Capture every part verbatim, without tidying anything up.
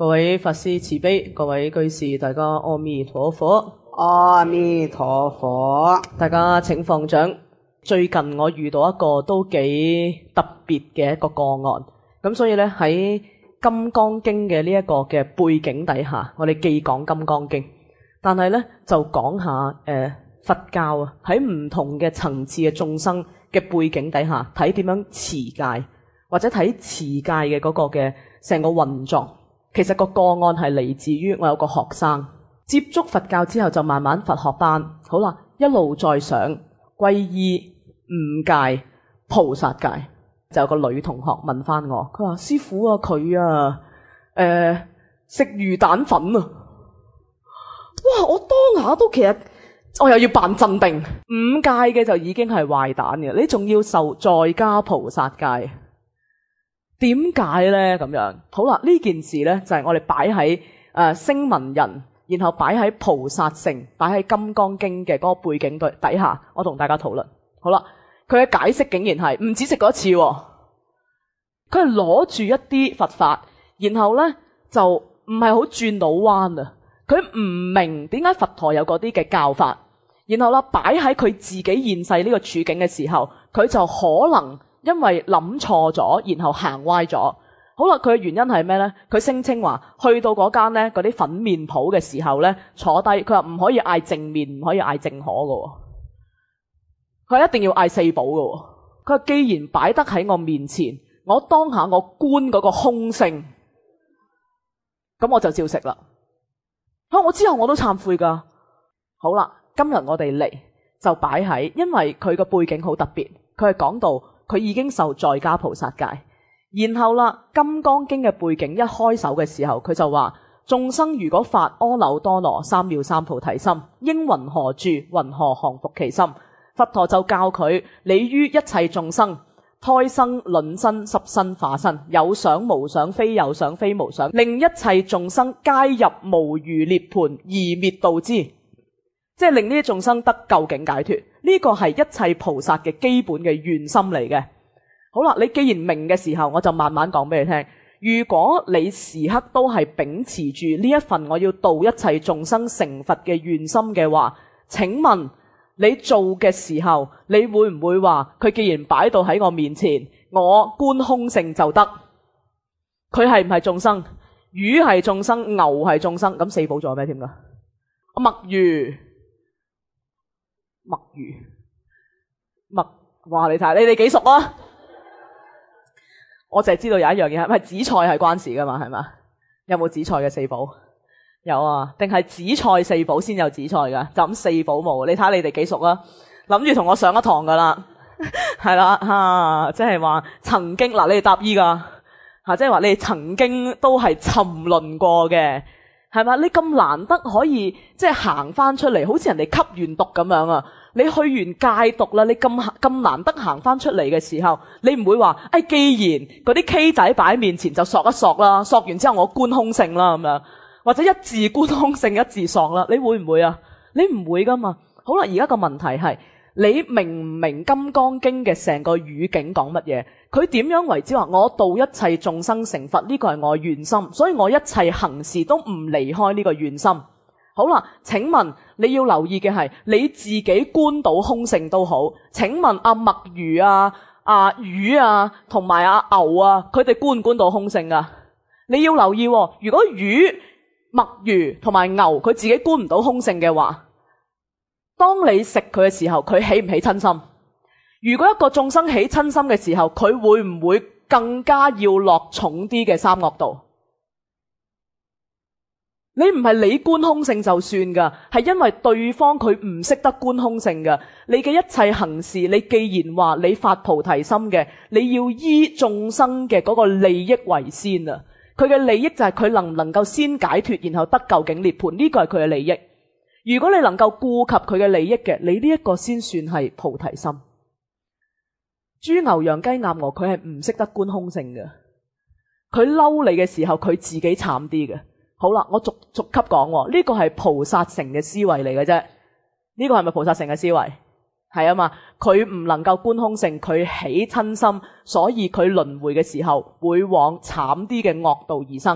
各位法師慈悲，各位居士大家阿彌陀佛。 阿彌陀佛。 大家請放掌。最近我遇到一個都幾特別嘅一個個案，咁所以咧喺金剛經嘅呢一個嘅背景底下，我哋既講金剛經，但係咧就講下誒、呃、佛教啊喺唔同嘅層次嘅眾生嘅背景底下，睇點樣持戒，或者睇持戒嘅嗰個嘅成個運作。其實個個案係嚟自於我有個學生接觸佛教之後就慢慢佛學班，好啦，一路再上皈依五戒菩薩戒。就有個女同學問翻我，佢話師父啊，佢啊誒食魚蛋粉啊。哇，我當下都其實我又要扮鎮定，五戒嘅就已經係壞蛋嘅，你仲要受再加菩薩戒，點解咧咁樣？好啦，呢件事咧就係我哋擺喺誒聲聞人，然後擺喺菩薩性，擺喺金剛經嘅嗰個背景底下，我同大家討論。好啦，佢嘅解釋竟然係唔止食過一次，佢係攞住一啲佛法，然後咧就唔係好轉到彎啊！佢唔明點解佛陀有嗰啲嘅教法，然後啦擺喺佢自己現世呢個處境嘅時候，佢就可能因為諗錯咗，然後行歪咗。好啦，佢嘅原因係咩咧？佢聲稱話去到嗰間咧嗰啲粉麵鋪嘅時候咧，坐低佢話唔可以嗌淨麵，唔可以嗌淨可㗎，佢一定要嗌四寶㗎。佢話既然擺得喺我面前，我當下我觀嗰個空性，咁我就照食啦。我之後我都懺悔噶。好啦，今日我哋嚟就擺喺，因為佢個背景好特別，佢係講到佢已經受在家菩薩戒，然後啦金剛經嘅背景一開首嘅時候，佢就話眾生如果發阿耨多羅三藐三菩提心，應云何住？云何降伏其心？佛陀就教佢，你於一切眾生胎生、卵生、濕身、化身，有想無想，非有想非無想，令一切眾生皆入無餘涅槃而滅度之，即係令呢啲眾生得究竟解脫。呢個係一切菩薩嘅基本嘅願心嚟嘅。好啦，你既然明嘅時候，我就慢慢講俾你聽。如果你時刻都係秉持住呢一份我要度一切眾生成佛嘅願心嘅話，請問你做嘅時候，你會唔會話佢既然擺到喺我面前，我觀空性就得？佢係唔係眾生？魚係眾生，牛係眾生，咁四寶仲有咩添噶？墨魚，墨魚，墨，哇！你睇，你哋幾熟啊？我淨係知道有一樣嘢，係咪紫菜係關事噶嘛？係嘛？有冇紫菜嘅四寶？有啊，定係紫菜四寶先有紫菜噶？就咁四寶冇？你睇下你哋幾熟啊？諗住同我上一堂噶啦，係啦吓，即係話曾經嗱，你哋答醫噶吓，即係話你哋曾經都係沉淪過嘅，係嘛？你咁難得可以即係行翻出嚟，好似人哋吸完毒咁樣啊！你去完戒毒啦，你咁咁難得行翻出嚟嘅時候，你唔會話誒、哎，既然嗰啲 K 仔擺喺面前就索一索啦，索完之後我觀空性啦咁樣。或者一字觀空性，一字喪啦，你會唔會啊？你唔會噶嘛？好啦，而家個問題係你明唔明金剛經嘅成個語境講乜嘢？佢點樣為之話我度一切眾生成佛？呢個係我願心，所以我一切行事都唔離開呢個願心。好啦，請問你要留意嘅係你自己觀到空性都好。請問阿墨魚啊、阿魚啊同埋阿牛啊，佢哋觀唔觀到空性啊？你要留意，如果魚墨魚同埋牛佢自己觀唔到空性嘅話，當你食佢嘅時候，佢起唔起親心？如果一個眾生起親心嘅時候，佢會唔會更加要落重啲嘅三惡道？你唔係你觀空性就算噶，係因為對方佢唔識得觀空性噶。你嘅一切行事，你既然話你發菩提心嘅，你要依眾生嘅嗰個利益為先啊！佢嘅利益就係佢能唔能夠先解脫，然後得究竟涅槃，呢個係佢嘅利益。如果你能夠顧及佢嘅利益嘅，你呢一個先算係菩提心。豬牛羊雞鴨鵝，佢係唔識得觀空性嘅。佢嬲你嘅時候，佢自己慘啲嘅。好啦，我逐逐級講，呢個係菩薩成嘅思維嚟嘅啫。呢個係咪菩薩成嘅思維？係啊嘛，佢唔能夠觀空性，佢起親心，所以佢輪迴嘅時候會往慘啲嘅惡道而生。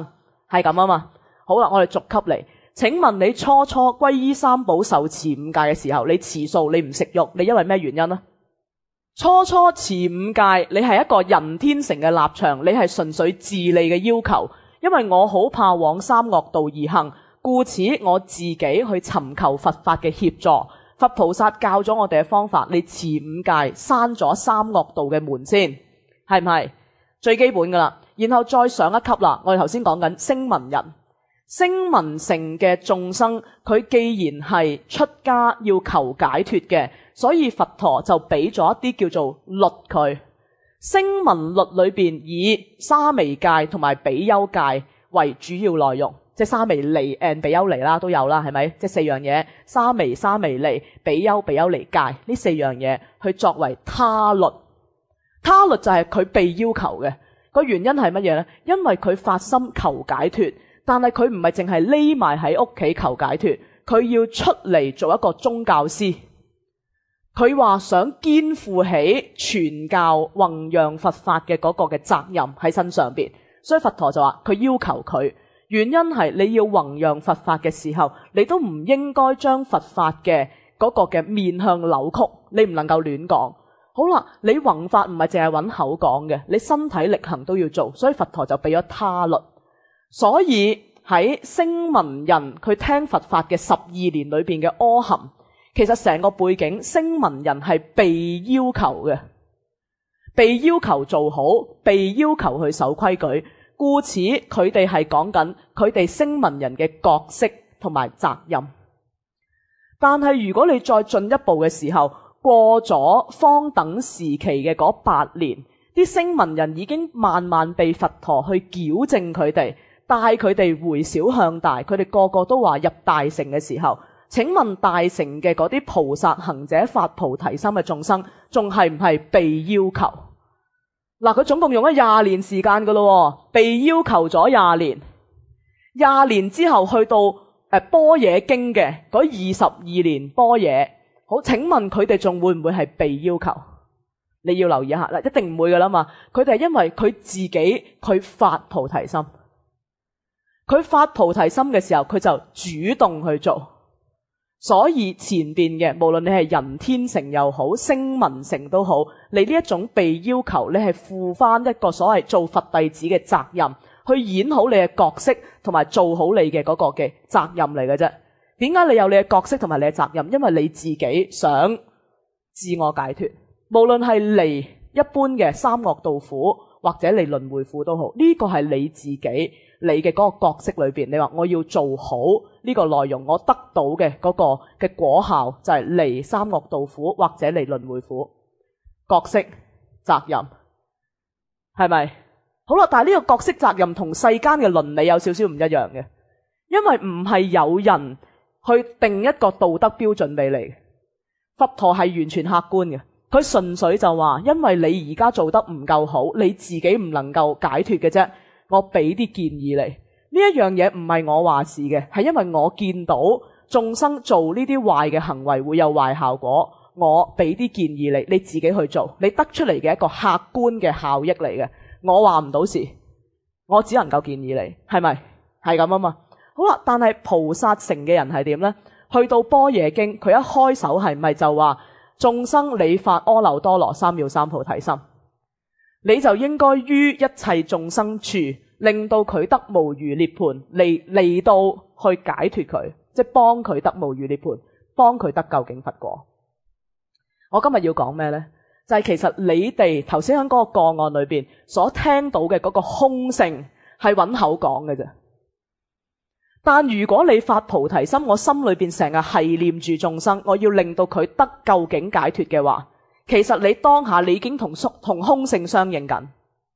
係咁啊嘛。好啦，我哋逐級嚟。請問你初初皈依三寶受持五戒嘅時候，你持素，你唔食肉，你因為咩原因啊？初初持五戒，你係一個人天成嘅立場，你係純粹自利嘅要求，因為我好怕往三惡道而行，故此我自己去尋求佛法嘅協助。佛菩薩教咗我哋嘅方法，你持五戒，閂咗三惡道嘅門先，係唔係？最基本噶啦，然後再上一級啦。我哋頭先講緊聲聞人。聲聞乘嘅眾生，佢既然係出家要求解脫嘅，所以佛陀就俾咗一啲叫做律佢。聲聞律裏邊以沙彌戒同埋比丘戒為主要內容，即係沙彌尼誒比丘尼啦都有啦，係咪？即係四樣嘢，沙彌、沙彌尼、比丘、比丘尼戒呢四樣嘢去作為他律。他律就係佢被要求嘅，個原因係乜嘢呢？因為佢發心求解脫。但係佢唔係淨係匿埋喺屋企求解脫，佢要出嚟做一個宗教師。佢話想肩負起傳教弘揚佛法嘅嗰個嘅責任喺身上邊，所以佛陀就話佢要求佢，原因係你要弘揚佛法嘅時候，你都唔應該將佛法嘅嗰個嘅面向扭曲，你唔能夠亂講。好啦，你弘法唔係淨係揾口講嘅，你身體力行都要做，所以佛陀就俾咗他律。所以喺聲聞人佢聽佛法嘅十二年裏邊嘅阿含，其實成個背景聲聞人係被要求嘅，被要求做好，被要求去守規矩，故此佢哋係講緊佢哋聲聞人嘅角色同埋責任。但係如果你再進一步嘅時候，過咗方等時期嘅嗰八年，啲聲聞人已經慢慢被佛陀去矯正佢哋，帶佢哋回小向大，佢哋個個都話入大乘嘅時候，請問大乘嘅嗰啲菩薩行者發菩提心嘅眾生，仲係唔係被要求？嗱，佢總共用咗廿年時間噶咯，被要求咗廿年，廿年之後去到誒般若經嘅嗰二十二年般若，好，請問佢哋仲會唔會係被要求？你要留意一下啦，一定唔會噶啦嘛，佢哋係因為佢自己佢發菩提心。佢發菩提心嘅時候，佢就主動去做，所以前邊嘅無論你係人天乘又好，聲聞乘都好，你呢一種被要求，你係負翻一個所謂做佛弟子嘅責任，去演好你嘅角色，同埋做好你嘅嗰個嘅責任嚟嘅啫。點解你有你嘅角色同埋你嘅責任？因為你自己想自我解脫，無論係離一般嘅三惡道苦，或者離輪迴苦都好，呢個係你自己。你嘅嗰個角色裏邊，你話我要做好呢個內容，我得到嘅嗰個嘅果效就係離三惡道苦或者離輪迴苦。角色責任係咪？好啦，但係呢個角色責任同世間嘅倫理有少少唔一樣嘅，因為唔係有人去定一個道德標準俾你，佛陀係完全客觀嘅，佢純粹就話，因為你而家做得唔夠好，你自己唔能夠解脫嘅啫。我俾啲建議你，呢一樣嘢唔係我話事嘅，係因為我見到眾生做呢啲壞嘅行為會有壞效果，我俾啲建議你，你自己去做，你得出嚟嘅一個客觀嘅效益嚟嘅，我話唔到事，我只能夠建議你，係咪？係咁啊嘛。好啦，但係菩薩乘嘅人係點呢？去到般若經，佢一開手係咪就話眾生你發阿耨多羅三藐三菩提心？你就應該於一切眾生處，令到佢得無餘涅槃，嚟嚟到去解脫佢，即係幫佢得無餘涅槃，幫佢得究竟佛果。我今日要講咩呢？就係、是、其實你哋頭先喺嗰個個案裏邊所聽到嘅嗰個空性係揾口講嘅啫。但如果你發菩提心，我心裏邊成日係念住眾生，我要令到佢得究竟解脫嘅話，其實你當下你已經同同空性相應緊，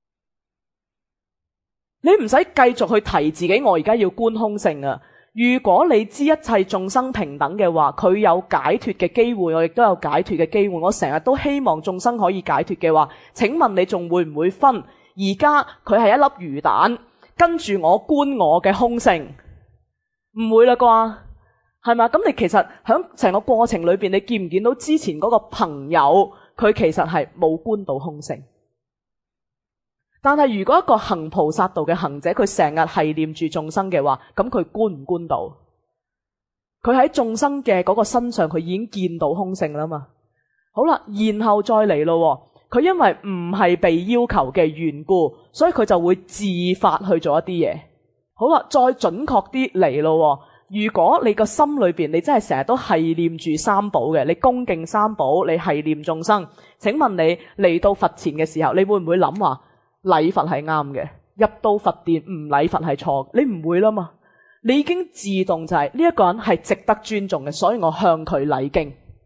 你唔使繼續去提自己我而家要觀空性啊。如果你知一切眾生平等嘅話，佢有解脫嘅機會，我亦都有解脫嘅機會，我成日都希望眾生可以解脫嘅話，請問你仲會唔會分而家佢係一粒魚蛋，跟住我觀我嘅空性？唔會啦啩，係咪？咁你其實喺成個過程裏邊，你見唔見到之前嗰個朋友佢其實係冇觀到空性， 但係如果一個行菩薩道嘅行者，佢成日係念住眾生嘅話，咁佢觀唔觀到？佢喺眾生嘅嗰個身上，佢已經見到空性啦嘛。好啦，然後再嚟咯，佢因為唔係被要求嘅緣故，所以佢就會自發去做一啲嘢。好啦，再準確啲嚟咯。如果你個心裏邊你真係成日都係念住三寶嘅，你恭敬三寶，你係念眾生，請問你嚟到佛前嘅時候，你會唔會諗話禮佛係啱嘅，入到佛殿唔禮佛係錯？你唔會啦嘛。你已經自動就係呢一個人係值得尊重嘅，所以我向佢禮敬。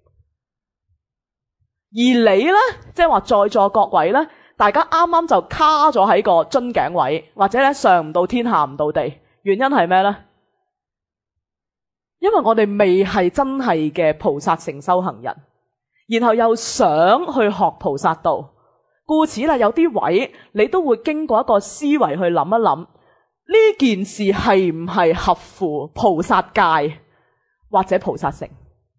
而你呢，即係話在座各位呢，大家啱啱就卡咗喺個樽頸位，或者咧上唔到天下唔到地，原因係咩呢？因為我哋未係真係嘅菩薩成修行人，然後又想去學菩薩道，故此啦，有啲位你都會經過一個思維去諗一諗。呢件事係唔係合乎菩薩戒或者菩薩乘？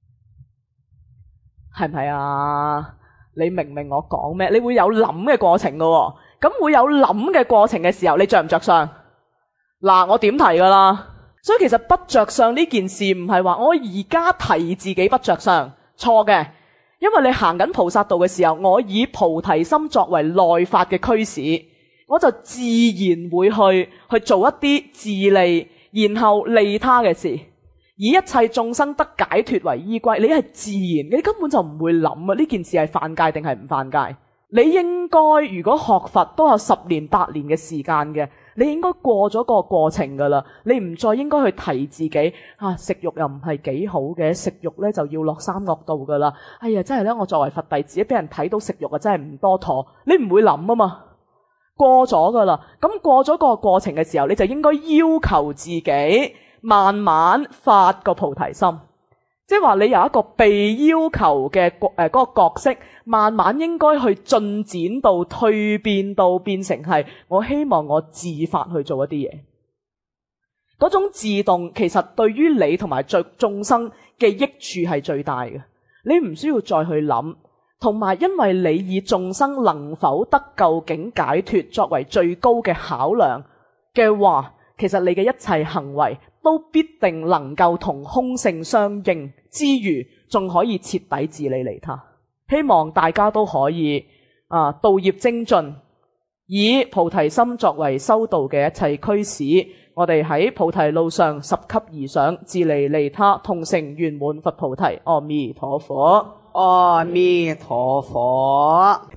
係唔係啊？你明唔明我講咩？你會有諗嘅過程噶喎，咁會有諗嘅過程嘅時候，你着唔着相？嗱，我點提噶啦？所以其實不着相呢件事唔係話我而家提自己不着相，錯嘅。因為你行緊菩薩道嘅時候，我以菩提心作為內發嘅驅使，我就自然會去去做一啲自利然後利他嘅事，以一切眾生得解脫為依歸。你係自然，你根本就唔會諗啊呢件事係犯戒定係唔犯戒。你應該如果學佛都有十年八年嘅時間嘅，你應該過咗個過程噶啦，你唔再應該去提自己啊食肉又唔係幾好嘅，食肉咧就要落三惡道噶啦。哎呀，真係咧，我作為佛弟子，俾人睇到食肉啊，真係唔多妥。你唔會諗啊嘛，過咗噶啦。咁過咗個過程嘅時候，你就應該要求自己慢慢發個菩提心，即係話你由一個被要求嘅誒嗰個角色，慢慢應該去進展到蛻變到變成係我希望我自發去做一啲嘢。嗰種自動其實對於你同埋眾生嘅益處係最大嘅，你唔需要再去諗。同埋因為你以眾生能否得究竟解脫作為最高嘅考量嘅話，其實你嘅一切行為都必定能夠同空性相應之餘，仲可以徹底自利利他。希望大家都可以啊道業精進，以菩提心作為修道嘅一切驅使，我哋喺菩提路上十級而上，自利利他，同成圓滿佛菩提。阿彌陀佛， 阿彌陀佛。